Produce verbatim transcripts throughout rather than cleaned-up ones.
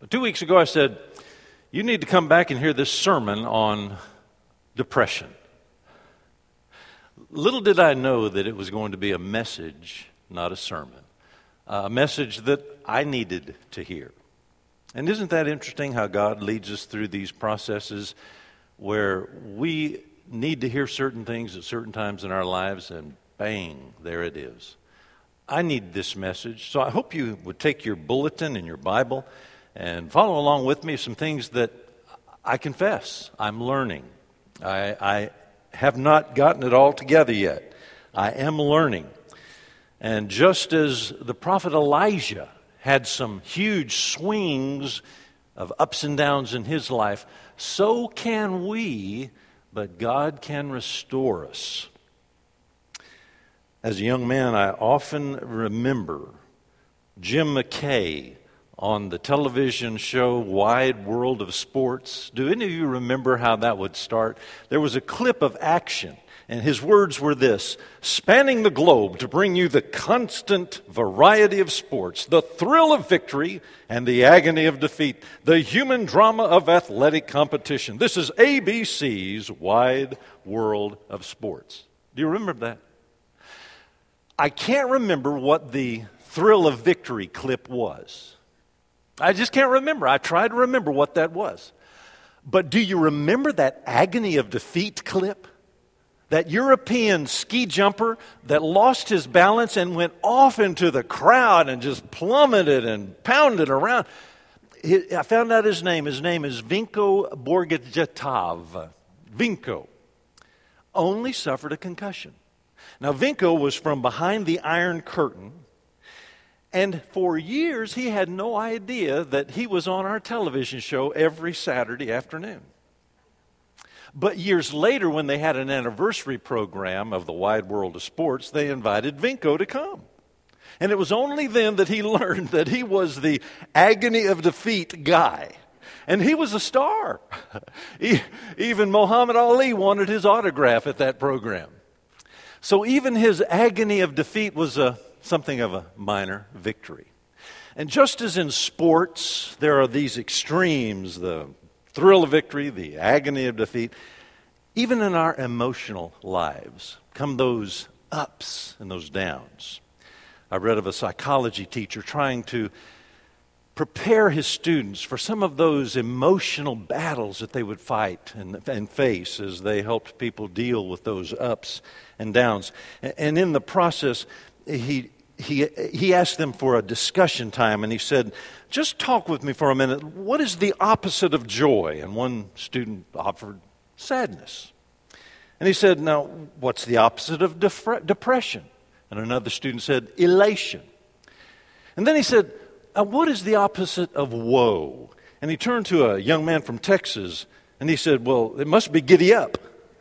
Two weeks ago I said, you need to come back and hear this sermon on depression. Little did I know that it was going to be a message, not a sermon. A message that I needed to hear. And isn't that interesting how God leads us through these processes where we need to hear certain things at certain times in our lives, and bang, there it is. I need this message, so I hope you would take your bulletin and your Bible and follow along with me some things that I confess I'm learning. I, I have not gotten it all together yet. I am learning. And just as the prophet Elijah had some huge swings of ups and downs in his life, so can we, but God can restore us. As a young man, I often remember Jim McKay on the television show Wide World of Sports. Do any of you remember how that would start? There was a clip of action, and his words were this: spanning the globe to bring you the constant variety of sports, the thrill of victory and the agony of defeat, the human drama of athletic competition. This is A B C's Wide World of Sports. Do you remember that? I can't remember what the thrill of victory clip was. I just can't remember. I tried to remember what that was. But do you remember that agony of defeat clip? That European ski jumper that lost his balance and went off into the crowd and just plummeted and pounded around. I found out his name. His name is Vinko Borgetjatov. Vinko. Only suffered a concussion. Now, Vinko was from behind the Iron Curtain. And for years, he had no idea that he was on our television show every Saturday afternoon. But years later, when they had an anniversary program of the Wide World of Sports, they invited Vinko to come. And it was only then that he learned that he was the agony of defeat guy. And he was a star. He, even Muhammad Ali wanted his autograph at that program. So even his agony of defeat was a something of a minor victory. And just as in sports, there are these extremes, the thrill of victory, the agony of defeat, even in our emotional lives come those ups and those downs. I read of a psychology teacher trying to prepare his students for some of those emotional battles that they would fight and, and face as they helped people deal with those ups and downs. And in the process, he he he asked them for a discussion time, and he said, just talk with me for a minute. What is the opposite of joy? And one student offered sadness. And he said, now, what's the opposite of def- depression? And another student said, elation. And then he said, Uh, what is the opposite of woe? And he turned to a young man from Texas, and he said, well, it must be giddy up.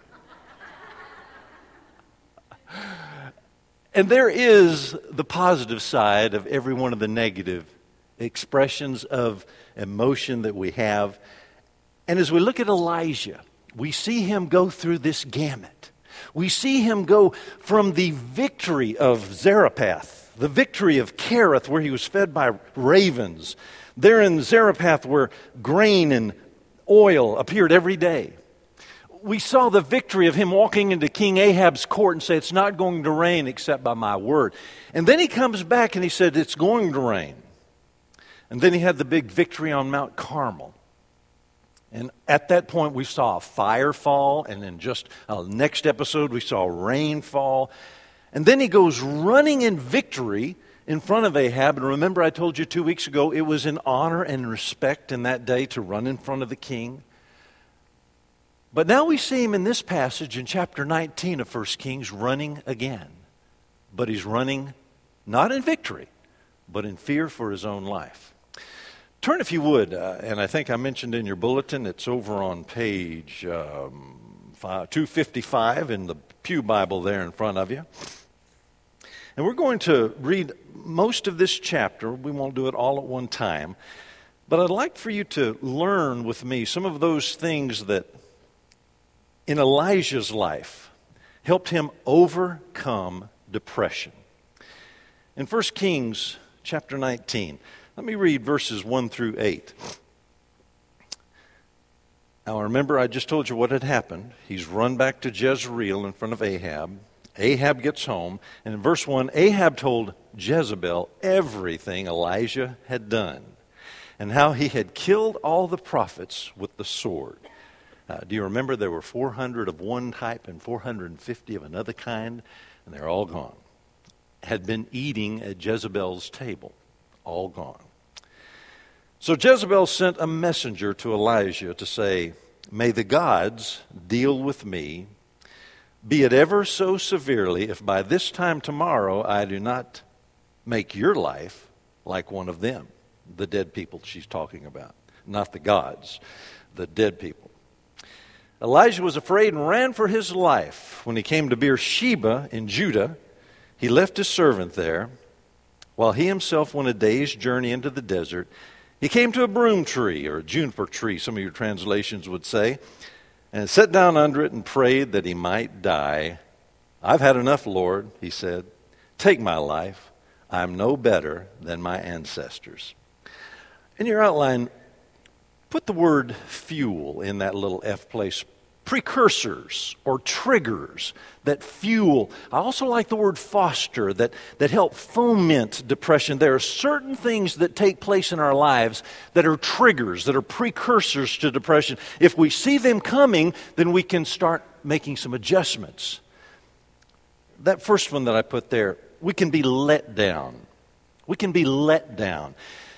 And there is the positive side of every one of the negative expressions of emotion that we have. And as we look at Elijah, we see him go through this gamut. We see him go from the victory of Zarephath, the victory of Kerith, where he was fed by ravens. There in Zarephath, where grain and oil appeared every day. We saw the victory of him walking into King Ahab's court and say, it's not going to rain except by my word. And then he comes back and he said, it's going to rain. And then he had the big victory on Mount Carmel. And at that point, we saw a fire fall. And in just uh, next episode, we saw rainfall. And then he goes running in victory in front of Ahab. And remember, I told you two weeks ago, it was an honor and respect in that day to run in front of the king. But now we see him in this passage in chapter nineteen of First Kings running again. But he's running not in victory, but in fear for his own life. Turn, if you would, uh, and I think I mentioned in your bulletin, it's over on page um, two fifty-five in the Pew Bible there in front of you. And we're going to read most of this chapter. We won't do it all at one time. But I'd like for you to learn with me some of those things that in Elijah's life helped him overcome depression. In First Kings chapter nineteen, Let me read verses one through eight. Now remember, I just told you what had happened. He's run back to Jezreel in front of Ahab. Ahab gets home, and in verse one, Ahab told Jezebel everything Elijah had done and how he had killed all the prophets with the sword. Uh, do you remember there were four hundred of one type and four hundred fifty of another kind? And they're all gone. Had been eating at Jezebel's table. All gone. So Jezebel sent a messenger to Elijah to say, "May the gods deal with me, be it ever so severely, if by this time tomorrow I do not make your life like one of them." The dead people she's talking about. Not the gods, the dead people. Elijah was afraid and ran for his life. When he came to Beersheba in Judah, he left his servant there, while he himself went a day's journey into the desert. He came to a broom tree, or a juniper tree, some of your translations would say, and sat down under it and prayed that he might die. "I've had enough, Lord," he said. "Take my life. I'm no better than my ancestors." In your outline, put the word fuel in that little F place. Precursors or triggers that fuel. I also like the word foster, that, that help foment depression. There are certain things that take place in our lives that are triggers, that are precursors to depression. If we see them coming, then we can start making some adjustments. That first one that I put there, we can be let down. We can be let down.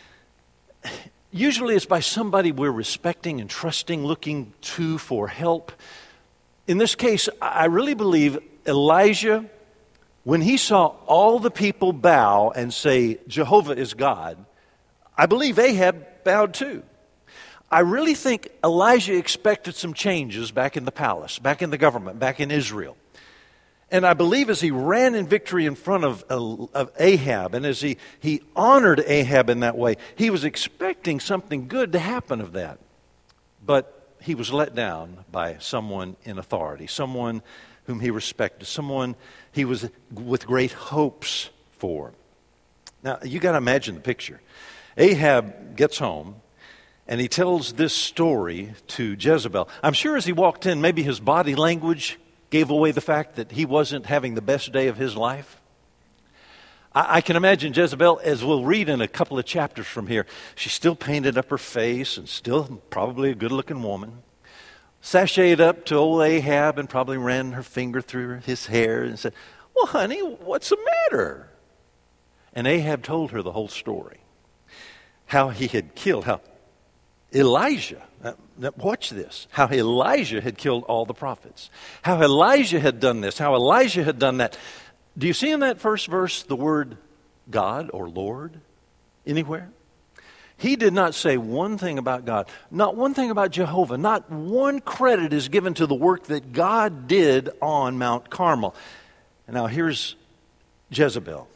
Usually it's by somebody we're respecting and trusting, looking to for help. In this case, I really believe Elijah, when he saw all the people bow and say, "Jehovah is God," I believe Ahab bowed too. I really think Elijah expected some changes back in the palace, back in the government, back in Israel. And I believe as he ran in victory in front of, of Ahab, and as he, he honored Ahab in that way, he was expecting something good to happen of that. But he was let down by someone in authority, someone whom he respected, someone he was with great hopes for. Now, you got to imagine the picture. Ahab gets home, and he tells this story to Jezebel. I'm sure as he walked in, maybe his body language gave away the fact that he wasn't having the best day of his life. I, I can imagine Jezebel, as we'll read in a couple of chapters from here, she still painted up her face and still probably a good-looking woman. Sashayed up to old Ahab and probably ran her finger through his hair and said, "Well, honey, what's the matter?" And Ahab told her the whole story. How he had killed, how Elijah, now watch this, how Elijah had killed all the prophets. How Elijah had done this, how Elijah had done that. Do you see in that first verse the word God or Lord anywhere? He did not say one thing about God, not one thing about Jehovah, not one credit is given to the work that God did on Mount Carmel. And now here's Jezebel.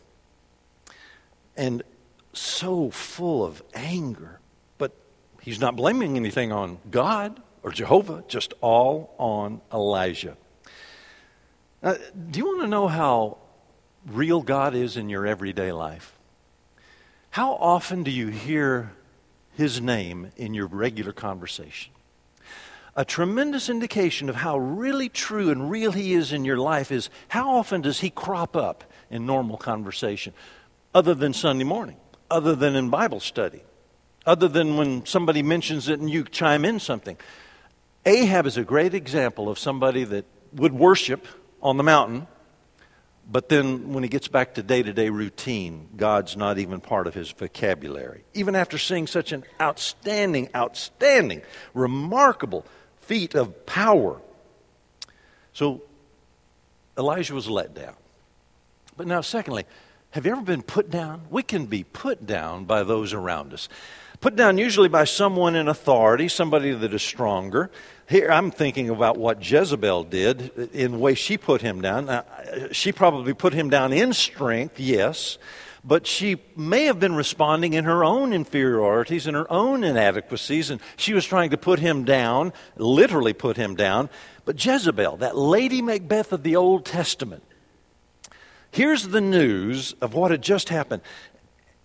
And so full of anger. But he's not blaming anything on God or Jehovah, just all on Elijah. Now, do you want to know how real God is in your everyday life? How often do you hear His name in your regular conversation? A tremendous indication of how really true and real He is in your life is how often does He crop up in normal conversation, other than Sunday morning, other than in Bible study, other than when somebody mentions it and you chime in something. Ahab is a great example of somebody that would worship on the mountain, but then when he gets back to day-to-day routine, God's not even part of his vocabulary. Even after seeing such an outstanding, outstanding, remarkable feat of power. So Elijah was let down. But now secondly, have you ever been put down? We can be put down by those around us. Put down usually by someone in authority, somebody that is stronger. Here I'm thinking about what Jezebel did in the way she put him down. Now, she probably put him down in strength, yes, but she may have been responding in her own inferiorities and her own inadequacies, and she was trying to put him down, literally put him down. But Jezebel, that Lady Macbeth of the Old Testament, here's the news of what had just happened.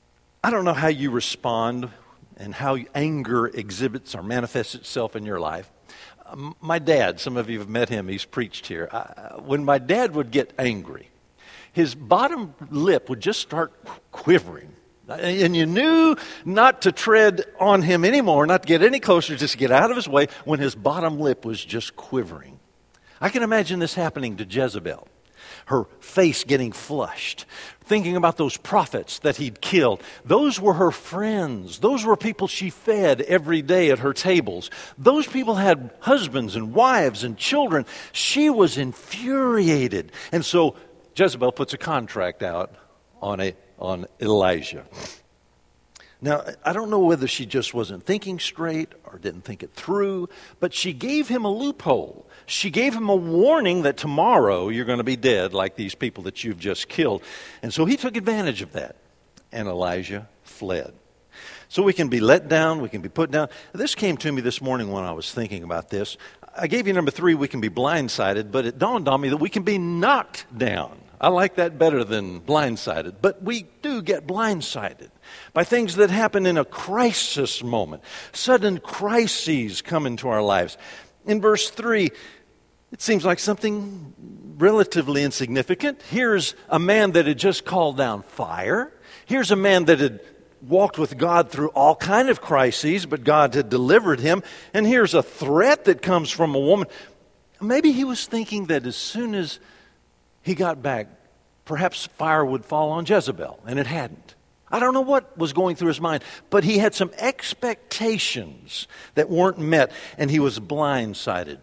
I don't know how you respond and how anger exhibits or manifests itself in your life. Um, my dad, some of you have met him, he's preached here. I, when my dad would get angry, his bottom lip would just start quivering. And you knew not to tread on him anymore, not to get any closer, just to get out of his way when his bottom lip was just quivering. I can imagine this happening to Jezebel. Her face getting flushed, thinking about those prophets that he'd killed. Those were her friends. Those were people she fed every day at her tables. Those people had husbands and wives and children. She was infuriated. And so Jezebel puts a contract out on a on Elijah. Now, I don't know whether she just wasn't thinking straight or didn't think it through, but she gave him a loophole. She gave him a warning that tomorrow you're going to be dead like these people that you've just killed. And so he took advantage of that, and Elijah fled. So we can be let down, we can be put down. This came to me this morning when I was thinking about this. I gave you number three, we can be blindsided, but it dawned on me that we can be knocked down. I like that better than blindsided, but we do get blindsided by things that happen in a crisis moment. Sudden crises come into our lives. In verse three, it seems like something relatively insignificant. Here's a man that had just called down fire. Here's a man that had walked with God through all kind of crises, but God had delivered him. And here's a threat that comes from a woman. Maybe he was thinking that as soon as he got back, perhaps fire would fall on Jezebel, and it hadn't. I don't know what was going through his mind, but he had some expectations that weren't met, and he was blindsided.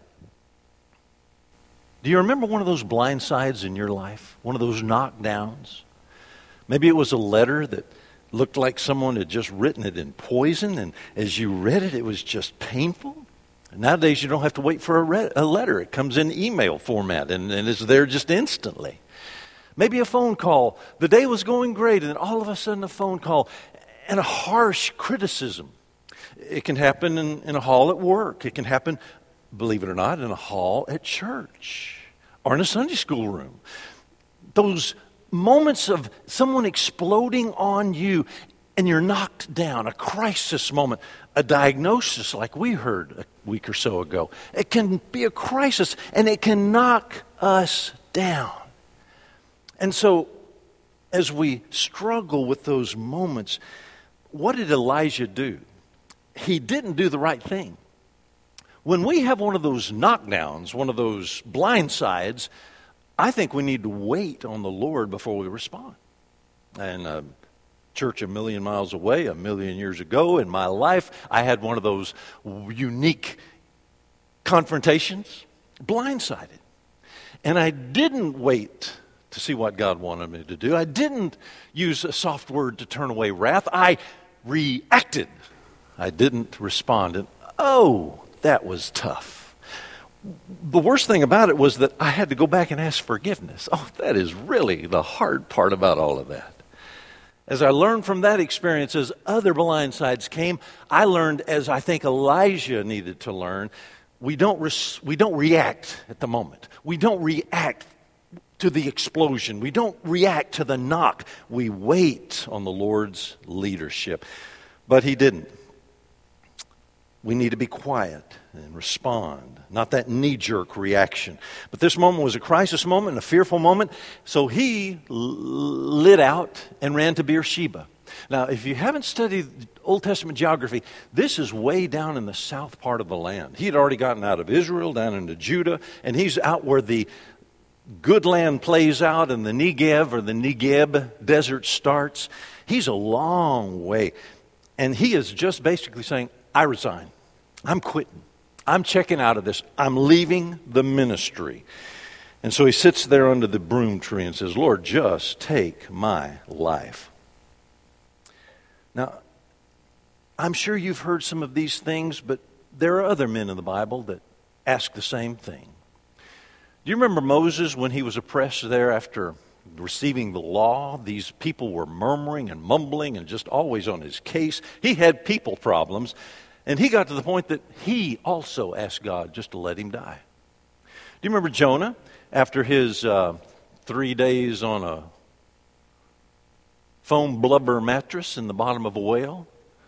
Do you remember one of those blindsides in your life? One of those knockdowns? Maybe it was a letter that looked like someone had just written it in poison, and as you read it, it was just painful. Nowadays, you don't have to wait for a, re- a letter. It comes in email format, and, and it's there just instantly. Maybe a phone call. The day was going great, and then all of a sudden a phone call and a harsh criticism. It can happen in, in a hall at work. It can happen, believe it or not, in a hall at church or in a Sunday school room. Those moments of someone exploding on you and you're knocked down, a crisis moment, a diagnosis like we heard a week or so ago. It can be a crisis, and it can knock us down. And so, as we struggle with those moments, what did Elijah do? He didn't do the right thing. When we have one of those knockdowns, one of those blindsides, I think we need to wait on the Lord before we respond. And a church a million miles away, a million years ago in my life, I had one of those unique confrontations, blindsided. And I didn't wait to see what God wanted me to do. I didn't use a soft word to turn away wrath. I reacted. I didn't respond. And oh, that was tough. The worst thing about it was that I had to go back and ask forgiveness. Oh, that is really the hard part about all of that. As I learned from that experience, as other blindsides came, I learned, as I think Elijah needed to learn, we don't res- we don't react at the moment. We don't react to the explosion. We don't react to the knock. We wait on the Lord's leadership. But he didn't. We need to be quiet and respond, not that knee-jerk reaction. But this moment was a crisis moment, a fearful moment, so he l- lit out and ran to Beersheba. Now, if you haven't studied Old Testament geography, this is way down in the south part of the land. He had already gotten out of Israel, down into Judah, and he's out where the good land plays out and the Negev or the Negeb desert starts. He's a long way. And he is just basically saying, I resign. I'm quitting. I'm checking out of this. I'm leaving the ministry. And so he sits there under the broom tree and says, Lord, just take my life. Now, I'm sure you've heard some of these things, but there are other men in the Bible that ask the same thing. Do you remember Moses when he was oppressed there after receiving the law? These people were murmuring and mumbling and just always on his case. He had people problems, and he got to the point that he also asked God just to let him die. Do you remember Jonah after his uh, three days on a foam blubber mattress in the bottom of a whale,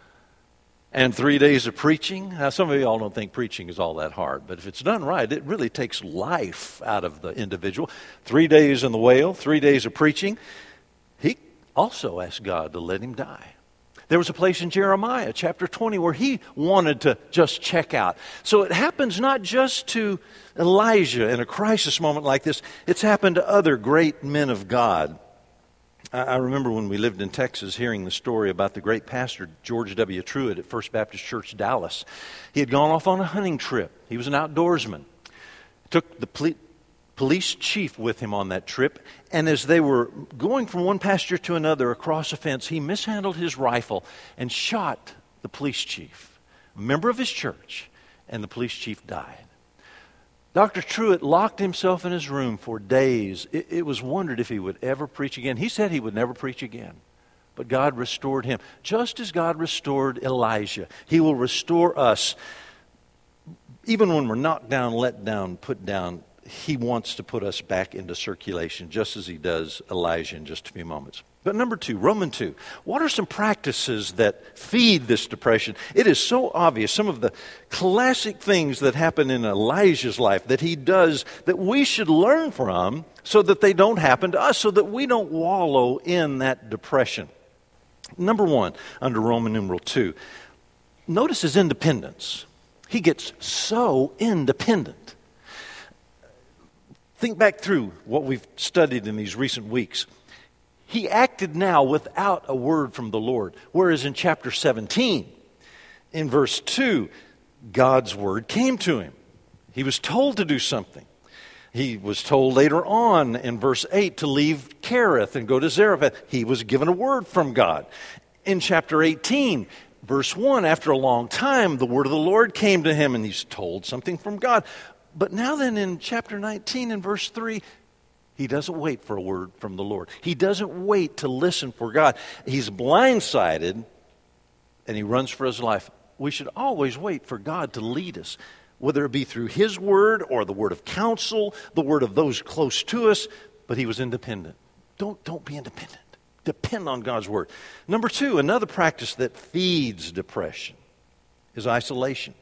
and three days of preaching. Now, some of y'all don't think preaching is all that hard, but if it's done right, it really takes life out of the individual. Three days in the whale, three days of preaching. He also asked God to let him die. There was a place in Jeremiah chapter twenty where he wanted to just check out. So it happens not just to Elijah in a crisis moment like this. It's happened to other great men of God. I remember when we lived in Texas hearing the story about the great pastor George W. Truett at First Baptist Church, Dallas. He had gone off on a hunting trip. He was an outdoorsman. Took the ple- police chief with him on that trip, and as they were going from one pasture to another across a fence, he mishandled his rifle and shot the police chief, a member of his church, and the police chief died. Doctor Truett locked himself in his room for days. It, it was wondered if he would ever preach again. He said he would never preach again. But God restored him, just as God restored Elijah. He will restore us. Even when we're knocked down, let down, put down, He wants to put us back into circulation, just as He does Elijah in just a few moments. But number two, Romans two. What are some practices that feed this depression? It is so obvious. Some of the classic things that happen in Elijah's life that he does that we should learn from so that they don't happen to us, so that we don't wallow in that depression. Number one, under Roman numeral two, notice his independence. He gets so independent. Think back through what we've studied in these recent weeks. He acted now without a word from the Lord, whereas in chapter seventeen, in verse two, God's word came to him. He was told to do something. He was told later on in verse eight to leave Kerith and go to Zarephath. He was given a word from God. In chapter eighteen, verse one, after a long time, the word of the Lord came to him and he's told something from God. But now then in chapter nineteen and verse three, he doesn't wait for a word from the Lord. He doesn't wait to listen for God. He's blindsided and he runs for his life. We should always wait for God to lead us, whether it be through His word or the word of counsel, the word of those close to us. But he was independent. Don't, don't be independent. Depend on God's word. Number two, another practice that feeds depression is isolation.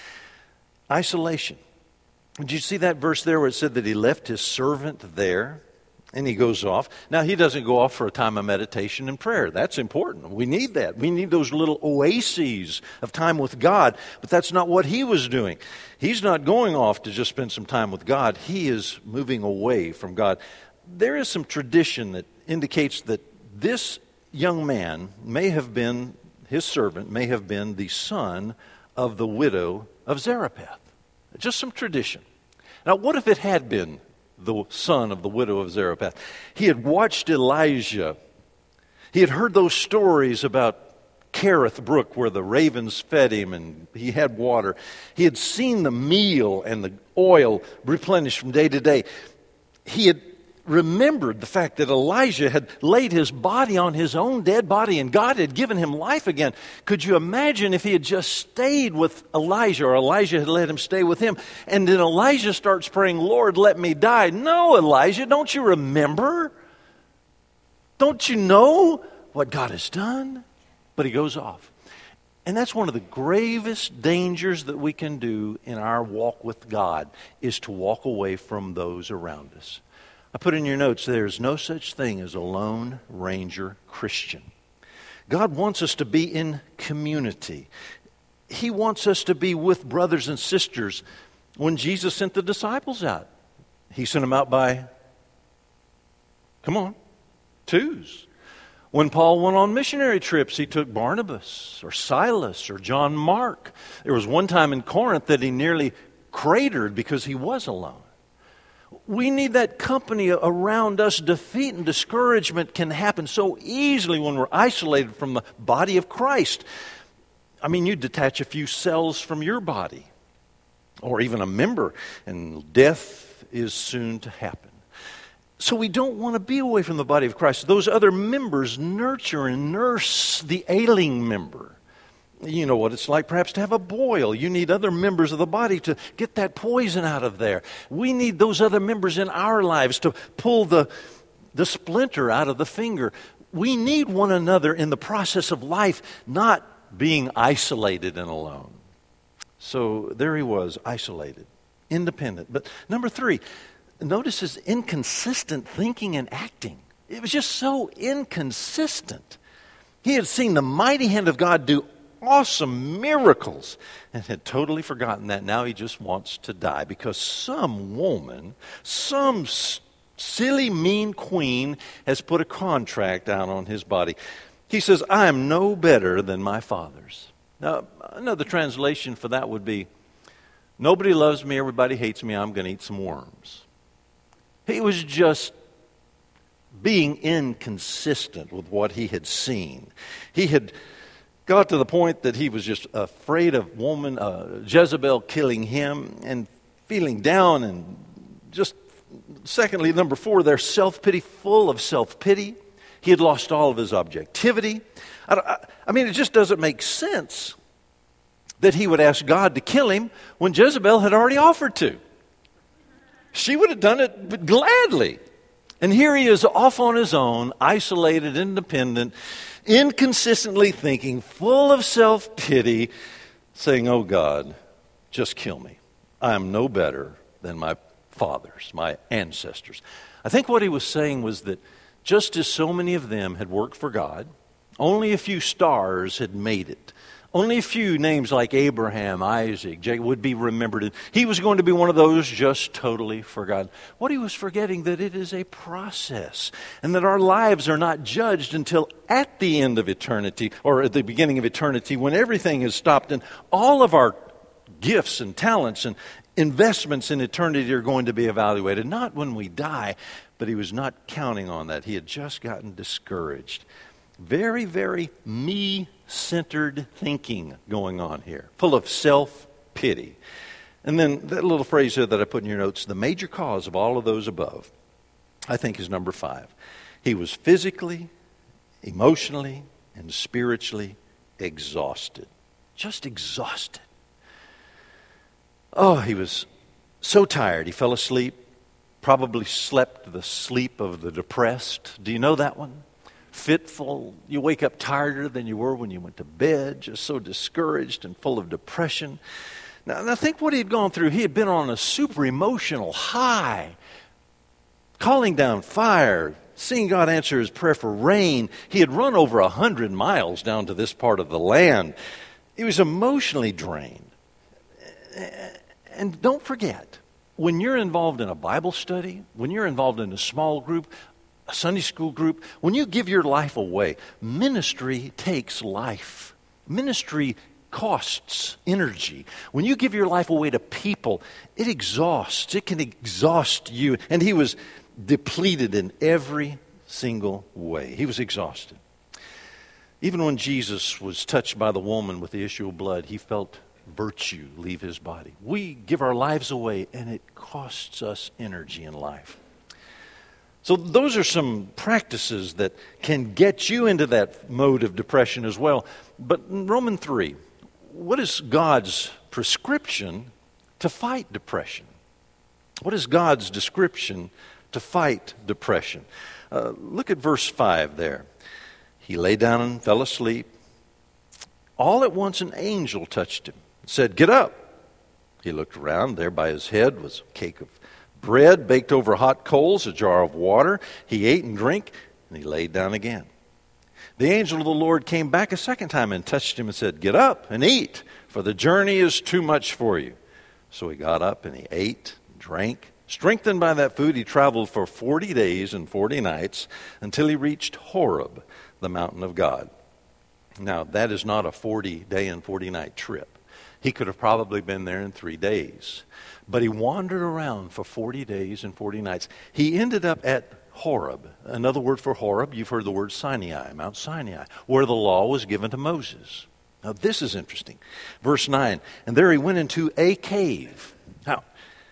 Isolation. Did you see that verse there where it said that he left his servant there and he goes off? Now, he doesn't go off for a time of meditation and prayer. That's important. We need that. We need those little oases of time with God. But that's not what he was doing. He's not going off to just spend some time with God. He is moving away from God. There is some tradition that indicates that this young man may have been, his servant may have been the son of the widow of Zarephath. Just some tradition. Now, what if it had been the son of the widow of Zarephath? He had watched Elijah. He had heard those stories about Kerith Brook where the ravens fed him and he had water. He had seen the meal and the oil replenished from day to day. He had remembered the fact that Elijah had laid his body on his own dead body and God had given him life again. Could you imagine if he had just stayed with Elijah, or Elijah had let him stay with him, and then Elijah starts praying, Lord, let me die. No, Elijah, don't you remember? Don't you know what God has done? But he goes off. And that's one of the gravest dangers that we can do in our walk with God, is to walk away from those around us. I put in your notes, there's no such thing as a lone ranger Christian. God wants us to be in community. He wants us to be with brothers and sisters. When Jesus sent the disciples out, He sent them out by, come on, twos. When Paul went on missionary trips, he took Barnabas or Silas or John Mark. There was one time in Corinth that he nearly cratered because he was alone. We need that company around us. Defeat and discouragement can happen so easily when we're isolated from the body of Christ. I mean, you detach a few cells from your body, or even a member, and death is soon to happen. So we don't want to be away from the body of Christ. Those other members nurture and nurse the ailing member. You know what it's like perhaps to have a boil. You need other members of the body to get that poison out of there. We need those other members in our lives to pull the, the splinter out of the finger. we need one another in the process of life, not being isolated and alone. So there he was, isolated, independent. But number three, notice his inconsistent thinking and acting. It was just so inconsistent. He had seen the mighty hand of God do awesome miracles and had totally forgotten that. Now he just wants to die because some woman, some s- silly, mean queen has put a contract out on his body. He says, I am no better than my fathers. Now, another translation for that would be, nobody loves me, everybody hates me, I'm going to eat some worms. He was just being inconsistent with what he had seen. He had got to the point that he was just afraid of woman, uh, Jezebel killing him and feeling down. And just, secondly, number four, their self-pity, full of self-pity. He had lost all of his objectivity. I, I, I mean, it just doesn't make sense that he would ask God to kill him when Jezebel had already offered to. She would have done it gladly. And here he is off on his own, isolated, independent, inconsistently thinking, full of self-pity, saying, oh God, just kill me. I am no better than my fathers, my ancestors. I think what he was saying was that just as so many of them had worked for God, only a few stars had made it. Only a few names like Abraham, Isaac, Jacob would be remembered. He was going to be one of those just totally forgotten. What he was forgetting, that it is a process and that our lives are not judged until at the end of eternity or at the beginning of eternity when everything is stopped and all of our gifts and talents and investments in eternity are going to be evaluated. Not when we die, but he was not counting on that. He had just gotten discouraged. Very, very me-centered thinking going on here, full of self-pity. And then that little phrase there that I put in your notes, the major cause of all of those above, I think is number five. He was physically, emotionally, and spiritually exhausted. Just exhausted. Oh, he was so tired. He fell asleep, probably slept the sleep of the depressed. Do you know that one? Fitful. You wake up tireder than you were when you went to bed, just so discouraged and full of depression. Now, and I think what he had gone through, he had been on a super emotional high, calling down fire, seeing God answer his prayer for rain. He had run over a hundred miles down to this part of the land. He was emotionally drained. And don't forget, when you're involved in a Bible study, when you're involved in a small group, a Sunday school group, when you give your life away, ministry takes life. Ministry costs energy. When you give your life away to people, it exhausts. It can exhaust you. And he was depleted in every single way. He was exhausted. Even when Jesus was touched by the woman with the issue of blood, he felt virtue leave his body. We give our lives away, and it costs us energy in life. So those are some practices that can get you into that mode of depression as well. But in Romans three, what is God's prescription to fight depression? What is God's description to fight depression? Uh, look at verse five there. He lay down and fell asleep. All at once an angel touched him and said, "Get up." He looked around. There by his head was a cake of bread baked over hot coals, a jar of water. He ate and drank, and he laid down again. The angel of the Lord came back a second time and touched him and said, "Get up and eat, for the journey is too much for you." So he got up and he ate and drank. Strengthened by that food, he traveled for forty days and forty nights until he reached Horeb, the mountain of God. Now, that is not a forty-day and forty-night trip. He could have probably been there in three days. But he wandered around for forty days and forty nights. He ended up at Horeb. Another word for Horeb, you've heard the word Sinai, Mount Sinai, where the law was given to Moses. Now, this is interesting. Verse nine, and there he went into a cave. Now,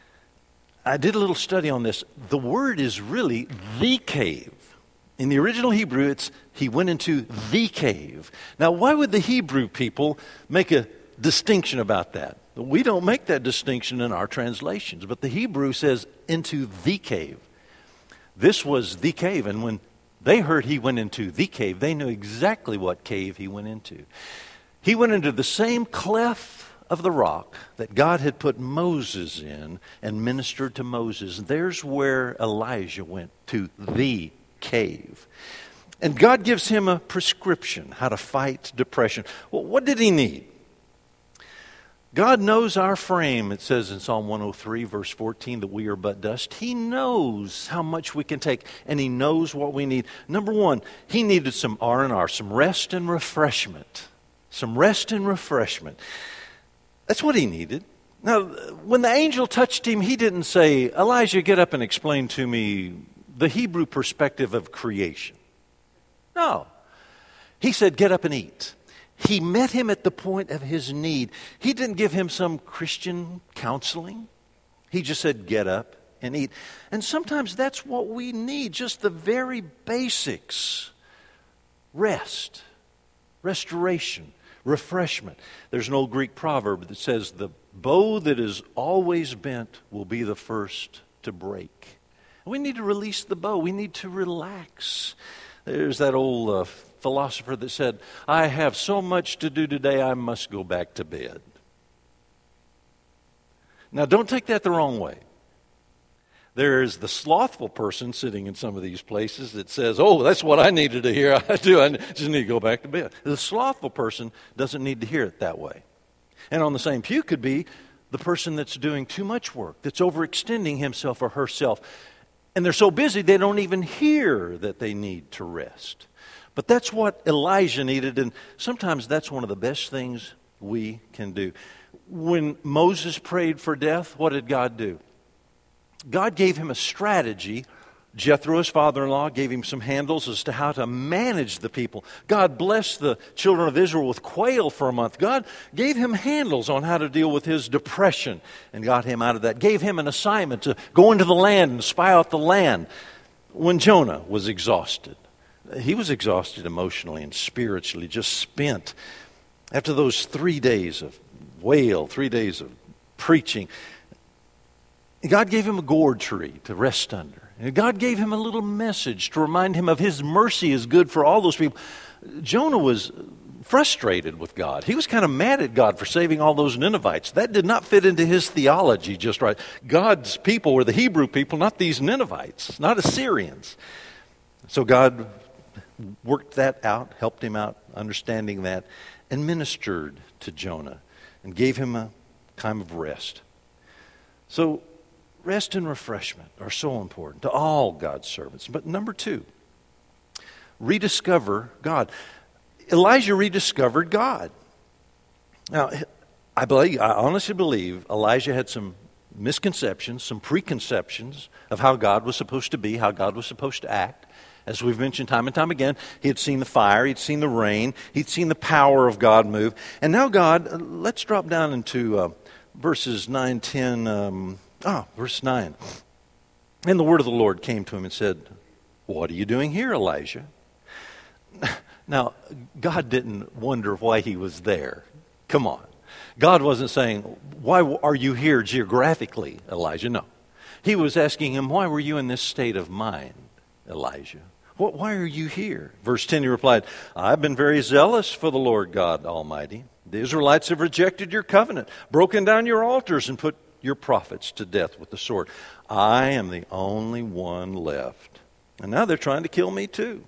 I did a little study on this. The word is really the cave. In the original Hebrew, it's he went into the cave. Now, why would the Hebrew people make a distinction about that? We don't make that distinction in our translations, but the Hebrew says into the cave. This was the cave, and when They heard he went into the cave. They knew exactly what cave he went into. He went into the same cleft of the rock that God had put Moses in and ministered to Moses. There's where Elijah went, to the cave. And God gives him a prescription how to fight depression. Well, what did he need? God knows our frame. It says in Psalm one oh three, verse fourteen, that we are but dust. He knows how much we can take, and He knows what we need. Number one, he needed some R and R, some rest and refreshment. Some rest and refreshment. That's what he needed. Now, when the angel touched him, he didn't say, Elijah, get up and explain to me the Hebrew perspective of creation. No. He said, get up and eat. He met him at the point of his need. He didn't give him some Christian counseling. He just said, get up and eat. And sometimes that's what we need, just the very basics. Rest, restoration, refreshment. There's an old Greek proverb that says, the bow that is always bent will be the first to break. We need to release the bow. We need to relax. There's that old uh, philosopher that said, I have so much to do today, I must go back to bed. Now, don't take that the wrong way. There is the slothful person sitting in some of these places that says, oh, that's what I needed to hear. I do. I just need to go back to bed. The slothful person doesn't need to hear it that way. And on the same pew could be the person that's doing too much work, that's overextending himself or herself. And they're so busy they don't even hear that they need to rest. But that's what Elijah needed, and sometimes that's one of the best things we can do. When Moses prayed for death, what did God do? God gave him a strategy. Jethro, his father-in-law, gave him some handles as to how to manage the people. God blessed the children of Israel with quail for a month. God gave him handles on how to deal with his depression and got him out of that. Gave him an assignment to go into the land and spy out the land. When Jonah was exhausted, he was exhausted emotionally and spiritually, just spent. After those three days of wail, three days of preaching, God gave him a gourd tree to rest under. And God gave him a little message to remind him of His mercy is good for all those people. Jonah was frustrated with God. He was kind of mad at God for saving all those Ninevites. That did not fit into his theology just right. God's people were the Hebrew people, not these Ninevites, not Assyrians. So God worked that out, helped him out, understanding that, and ministered to Jonah and gave him a time of rest. So rest and refreshment are so important to all God's servants. But number two, rediscover God. Elijah rediscovered God. Now, I believe, I honestly believe Elijah had some misconceptions, some preconceptions of how God was supposed to be, how God was supposed to act. As we've mentioned time and time again, he had seen the fire, he'd seen the rain, he'd seen the power of God move. And now God, let's drop down into uh, verses nine, ten, um, ah, verse nine. And the word of the Lord came to him and said, what are you doing here, Elijah? Now, God didn't wonder why he was there. Come on. God wasn't saying, why are you here geographically, Elijah? No. He was asking him, why were you in this state of mind, Elijah? What, why are you here? Verse ten, he replied, I've been very zealous for the Lord God Almighty. The Israelites have rejected your covenant, broken down your altars, and put your prophets to death with the sword. I am the only one left. And now they're trying to kill me too.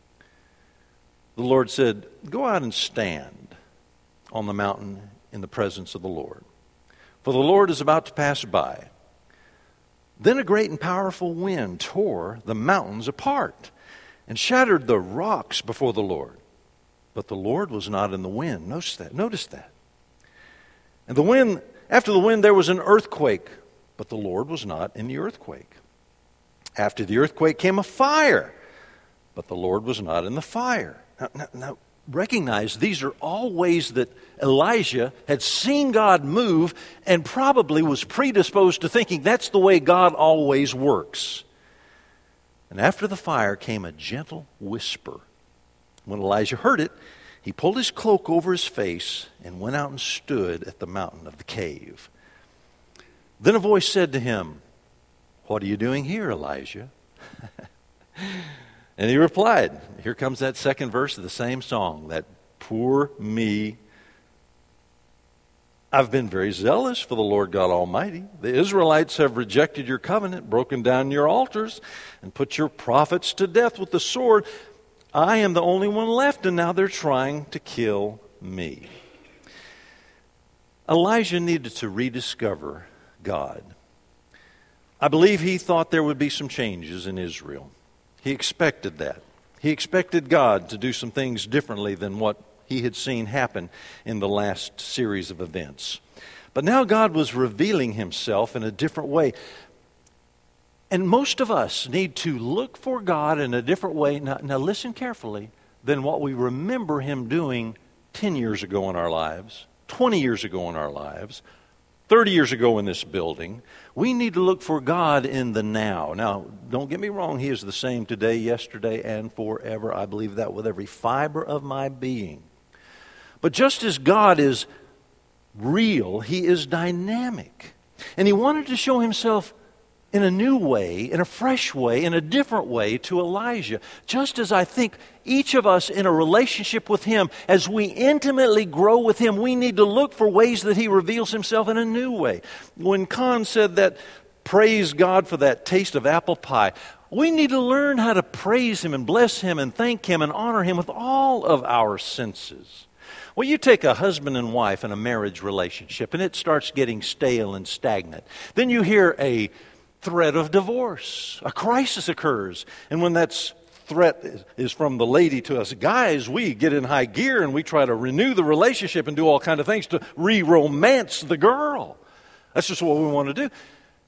The Lord said, go out and stand on the mountain in the presence of the Lord. For the Lord is about to pass by. Then a great and powerful wind tore the mountains apart and shattered the rocks before the Lord. But the Lord was not in the wind. Notice that. Notice that. And the wind, after the wind, there was an earthquake, but the Lord was not in the earthquake. After the earthquake came a fire, but the Lord was not in the fire. Now, now, now recognize these are all ways that Elijah had seen God move and probably was predisposed to thinking that's the way God always works. And after the fire came a gentle whisper. When Elijah heard it, he pulled his cloak over his face and went out and stood at the mountain of the cave. Then a voice said to him, what are you doing here, Elijah? And he replied, here comes that second verse of the same song, that poor me. I've been very zealous for the Lord God Almighty. The Israelites have rejected your covenant, broken down your altars, and put your prophets to death with the sword. I am the only one left, and now they're trying to kill me. Elijah needed to rediscover God. I believe he thought there would be some changes in Israel. He expected that. He expected God to do some things differently than what he had seen happen in the last series of events. But now God was revealing himself in a different way. And most of us need to look for God in a different way, now, now listen carefully, than what we remember him doing ten years ago in our lives, twenty years ago in our lives, thirty years ago in this building. We need to look for God in the now. Now, don't get me wrong, he is the same today, yesterday, and forever. I believe that with every fiber of my being. But just as God is real, he is dynamic. And he wanted to show himself in a new way, in a fresh way, in a different way to Elijah. Just as I think each of us in a relationship with him, as we intimately grow with him, we need to look for ways that he reveals himself in a new way. When Con said that, praise God for that taste of apple pie, we need to learn how to praise him and bless him and thank him and honor him with all of our senses. Well, you take a husband and wife in a marriage relationship and it starts getting stale and stagnant. Then you hear a threat of divorce. A crisis occurs. And when that threat is from the lady to us guys, we get in high gear and we try to renew the relationship and do all kinds of things to re-romance the girl. That's just what we want to do.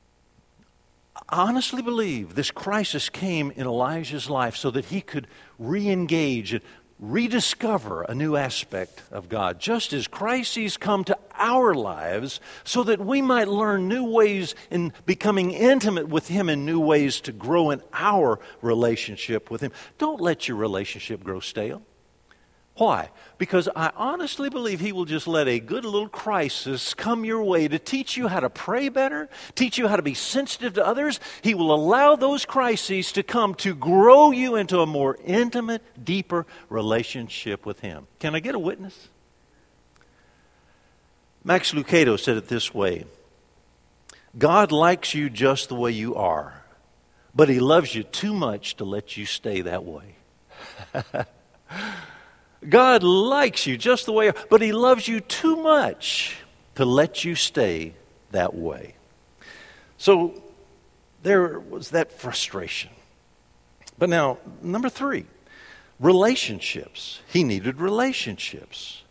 I honestly believe this crisis came in Elijah's life so that he could re-engage and rediscover a new aspect of God, just as crises come to our lives so that we might learn new ways in becoming intimate with him, and new ways to grow in our relationship with him. Don't let your relationship grow stale. Why? Because I honestly believe he will just let a good little crisis come your way to teach you how to pray better, teach you how to be sensitive to others. He will allow those crises to come to grow you into a more intimate, deeper relationship with him. Can I get a witness? Max Lucado said it this way: God likes you just the way you are, but he loves you too much to let you stay that way. God likes you just the way you are, but he loves you too much to let you stay that way. So there was that frustration. But now, number three, relationships. He needed relationships.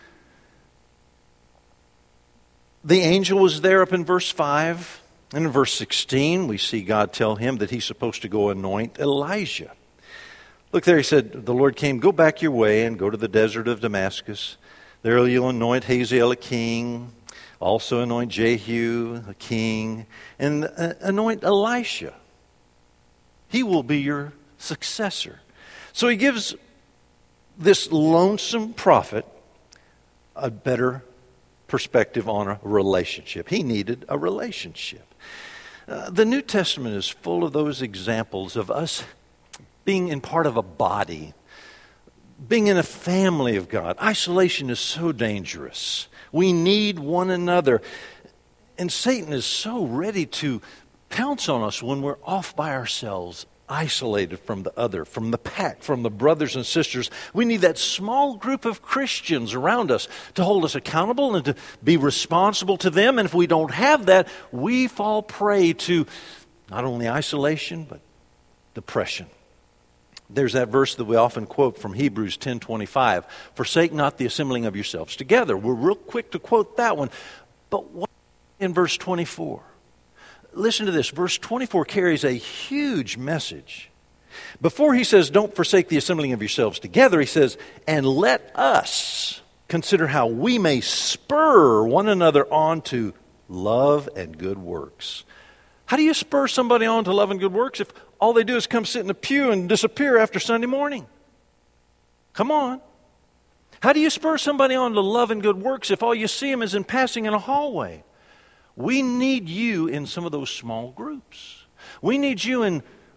The angel was there up in verse five. And in verse sixteen, we see God tell him that he's supposed to go anoint Elijah. Look there, he said, the Lord came, go back your way and go to the desert of Damascus. There you'll anoint Hazael a king, also anoint Jehu a king, and uh, anoint Elisha. He will be your successor. So he gives this lonesome prophet a better perspective on a relationship. He needed a relationship. Uh, the New Testament is full of those examples of us being in part of a body, being in a family of God. Isolation is so dangerous. We need one another. And Satan is so ready to pounce on us when we're off by ourselves, isolated from the other, from the pack, from the brothers and sisters. We need that small group of Christians around us to hold us accountable and to be responsible to them. And if we don't have that, we fall prey to not only isolation, but depression. There's that verse that we often quote from Hebrews ten twenty-five. Forsake not the assembling of yourselves together. We're real quick to quote that one. But what in verse twenty-four? Listen to this. Verse twenty-four carries a huge message. Before he says, don't forsake the assembling of yourselves together, he says, and let us consider how we may spur one another on to love and good works. How do you spur somebody on to love and good works if all they do is come sit in a pew and disappear after Sunday morning? Come on. How do you spur somebody on to love and good works if all you see them is in passing in a hallway? We need you in some of those small groups. We need you in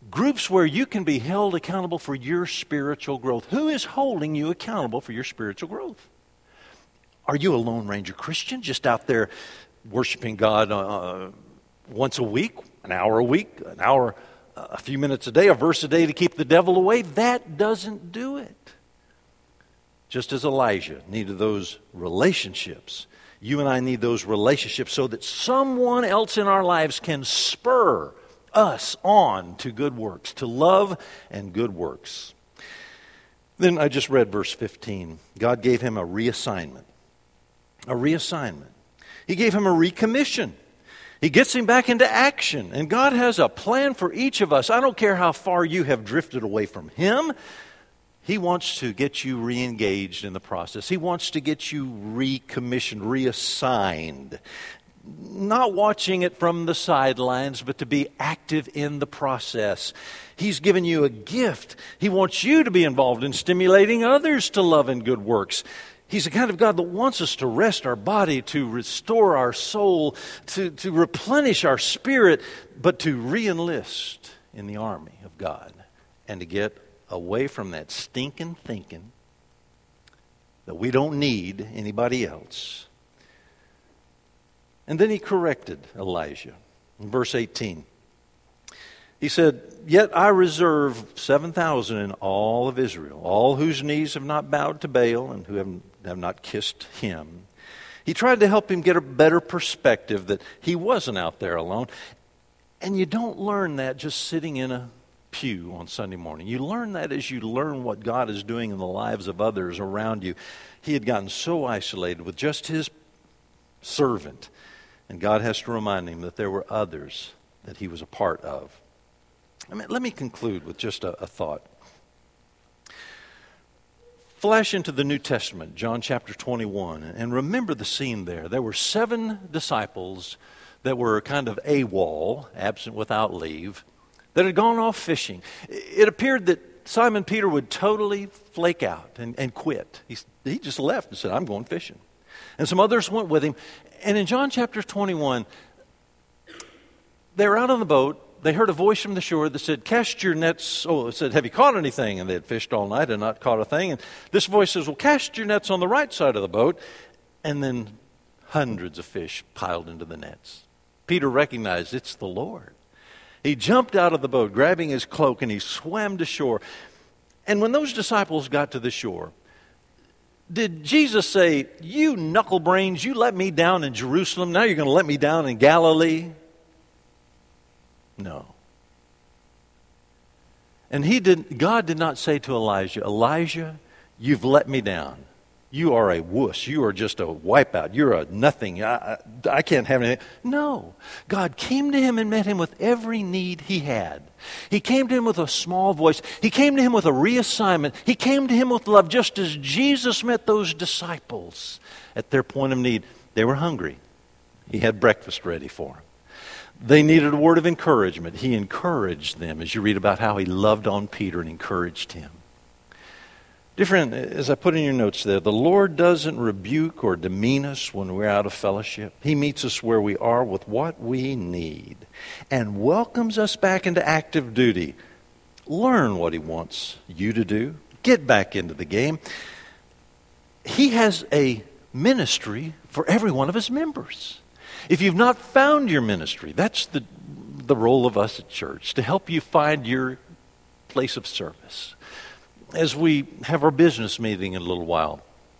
Groups where you can be held accountable for your spiritual growth. Who is holding you accountable for your spiritual growth? Are you a Lone Ranger Christian just out there worshiping God uh, once a week, an hour a week, an hour, uh, a few minutes a day, a verse a day to keep the devil away? That doesn't do it. Just as Elijah needed those relationships, you and I need those relationships so that someone else in our lives can spur us on to good works, to love and good works. Then I just read verse fifteen. God gave him a reassignment. A reassignment. He gave him a recommission. He gets him back into action. And God has a plan for each of us. I don't care how far you have drifted away from Him. He wants to get you re-engaged in the process. He wants to get you recommissioned, reassigned. Not watching it from the sidelines, but to be active in the process. He's given you a gift. He wants you to be involved in stimulating others to love and good works. He's the kind of God that wants us to rest our body, to restore our soul, to, to replenish our spirit, but to re-enlist in the army of God and to get away from that stinking thinking that we don't need anybody else. And then he corrected Elijah in verse eighteen. He said, "Yet I reserve seven thousand in all of Israel, all whose knees have not bowed to Baal and who have, have not kissed him." He tried to help him get a better perspective that he wasn't out there alone. And you don't learn that just sitting in a pew on Sunday morning. You learn that as you learn what God is doing in the lives of others around you. He had gotten so isolated with just his servant. And God has to remind him that there were others that he was a part of. I mean, let me conclude with just a, a thought. Flash into the New Testament, John chapter twenty-one, and remember the scene there. There were seven disciples that were kind of AWOL, absent without leave, that had gone off fishing. It appeared that Simon Peter would totally flake out and, and quit. He, he just left and said, "I'm going fishing." And some others went with him. And in John chapter twenty-one, they were out on the boat. They heard a voice from the shore that said, "Cast your nets." Oh, it said, "Have you caught anything?" And they had fished all night and not caught a thing. And this voice says, "Well, cast your nets on the right side of the boat." And then hundreds of fish piled into the nets. Peter recognized it's the Lord. He jumped out of the boat, grabbing his cloak, and he swam to shore. And when those disciples got to the shore, did Jesus say, "You knucklebrains, you let me down in Jerusalem, now you're going to let me down in Galilee"? No. And he did. God did not say to Elijah, "Elijah, you've let me down. You are a wuss. You are just a wipeout. You're a nothing. I, I, I can't have anything." No. God came to him and met him with every need he had. He came to him with a small voice. He came to him with a reassignment. He came to him with love, just as Jesus met those disciples at their point of need. They were hungry. He had breakfast ready for them. They needed a word of encouragement. He encouraged them, as you read about how he loved on Peter and encouraged him. Dear friend, as I put in your notes there, the Lord doesn't rebuke or demean us when we're out of fellowship. He meets us where we are with what we need and welcomes us back into active duty. Learn what he wants you to do. Get back into the game. He has a ministry for every one of his members. If you've not found your ministry, that's the, the role of us at church, to help you find your place of service. As we have our business meeting in a little while,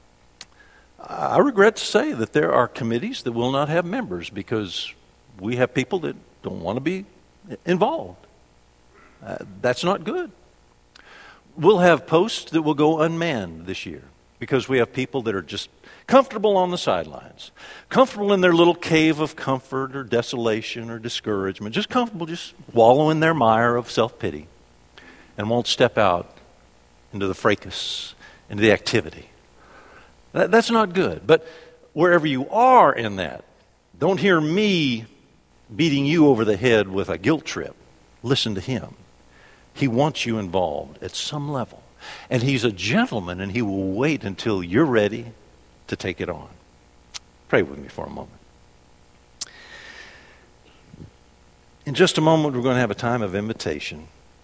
I regret to say that there are committees that will not have members because we have people that don't want to be involved. Uh, that's not good. We'll have posts that will go unmanned this year because we have people that are just comfortable on the sidelines, comfortable in their little cave of comfort or desolation or discouragement, just comfortable, just wallow in their mire of self-pity and won't step out into the fracas, into the activity. That, that's not good. But wherever you are in that, don't hear me beating you over the head with a guilt trip. Listen to him. He wants you involved at some level. And he's a gentleman, and he will wait until you're ready to take it on. Pray with me for a moment. In just a moment, we're going to have a time of invitation.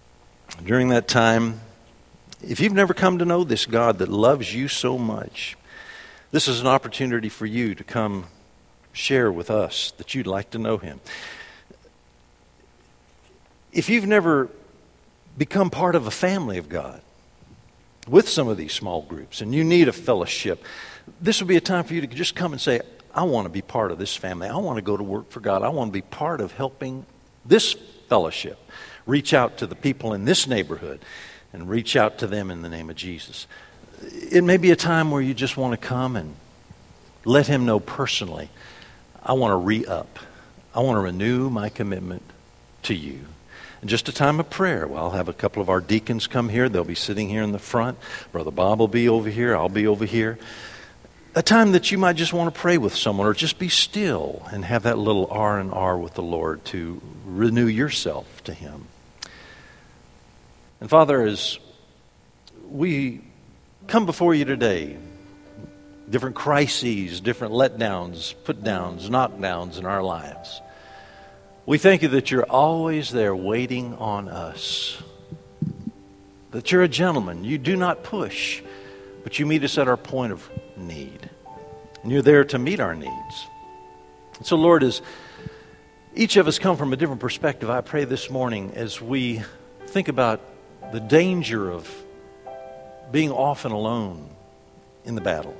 during that time, if you've never come to know this God that loves you so much, this is an opportunity for you to come share with us that you'd like to know Him. If you've never become part of a family of God with some of these small groups and you need a fellowship, this would be a time for you to just come and say, I want to be part of this family. I want to go to work for God. I want to be part of helping this fellowship. Reach out to the people in this neighborhood and reach out to them in the name of Jesus. It may be a time where you just want to come and let Him know personally, I want to re-up. I want to renew my commitment to you. And just a time of prayer. Well, I'll have a couple of our deacons come here. They'll be sitting here in the front. Brother Bob will be over here. I'll be over here. A time that you might just want to pray with someone or just be still and have that little R and R with the Lord to renew yourself to Him. And Father, as we come before you today, different crises, different letdowns, put-downs, knockdowns in our lives, we thank you that you're always there waiting on us, that you're a gentleman. You do not push, but you meet us at our point of need. And you're there to meet our needs. And so, Lord, as each of us come from a different perspective, I pray this morning as we think about the danger of being often alone in the battle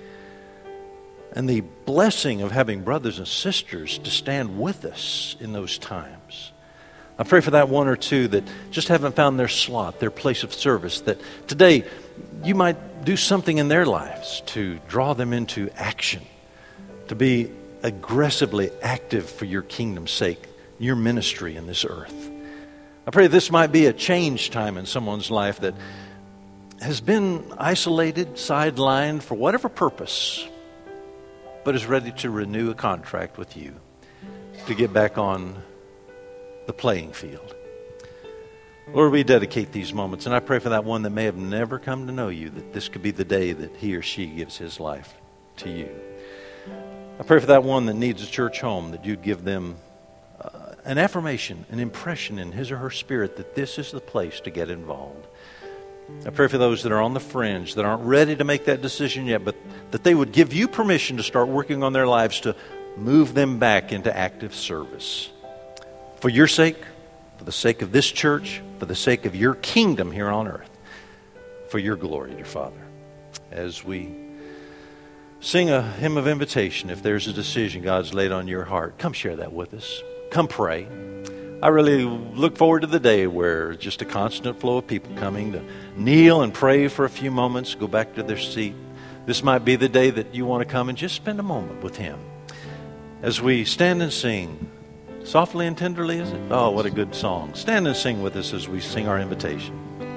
and the blessing of having brothers and sisters to stand with us in those times. I pray for that one or two that just haven't found their slot, their place of service, that today you might do something in their lives to draw them into action, to be aggressively active for your kingdom's sake, your ministry in this earth. I pray this might be a change time in someone's life that has been isolated, sidelined for whatever purpose, but is ready to renew a contract with you to get back on the playing field. Lord, we dedicate these moments, and I pray for that one that may have never come to know you, that this could be the day that he or she gives his life to you. I pray for that one that needs a church home, that you'd give them uh, an affirmation, an impression in his or her spirit that this is the place to get involved. I pray for those that are on the fringe, that aren't ready to make that decision yet, but that they would give you permission to start working on their lives to move them back into active service. For your sake, for the sake of this church, for the sake of your kingdom here on earth, for your glory, dear Father. As we sing a hymn of invitation, if there's a decision God's laid on your heart, come share that with us. Come pray. I really look forward to the day where just a constant flow of people coming to kneel and pray for a few moments, go back to their seat. This might be the day that you want to come and just spend a moment with Him. As we stand and sing, softly and tenderly, is it? Oh, what a good song. Stand and sing with us as we sing our invitation.